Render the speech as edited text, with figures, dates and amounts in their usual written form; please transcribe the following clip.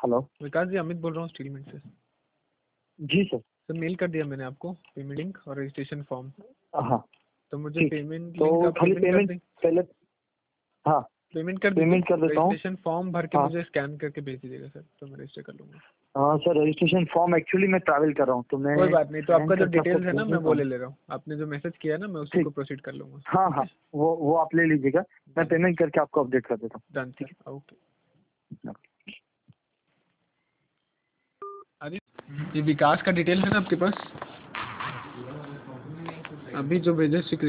Hello. विकास जी, अमित बोल रहा हूँ स्टील मिल से। जी सर। सर मेल कर दिया मैंने आपको पेमेंट लिंक और रजिस्ट्रेशन फॉर्म। हाँ तो मुझे ठीक। पेमेंट तो लिंक आप खाली पेमेंट कर पेमेंट दें। पहले। हाँ पेमेंट कर दीजिए। पेमेंट कर देता हूँ। रजिस्ट्रेशन फॉर्म भर के हाँ मुझे स्कैन करके भेज दीजिएगा सर, तो मैं रजिस्टर कर लूँगा। हाँ सर, रजिस्ट्रेशन फॉर्म एक्चुअली मैं ट्रैवल कर रहा हूँ तो मैं कोई बात नहीं, तो स्कैन आपका जो करके आपको डिटेल्स है ना भेज मैं देता वो हूँ। ले रहा हूँ। आपने जो मैसेज किया है ना मैं उसी ठीक। को प्रोसीड कर लूँगा। हाँ ठीक हाँ, है? वो आप ले लीजिएगा। मैं पेमेंट करके आपको अपडेट कर देता डन सर, ओके। हूँ। अरे ये विकास का डिटेल है ना आपके पास? अभी जो भेजे श्री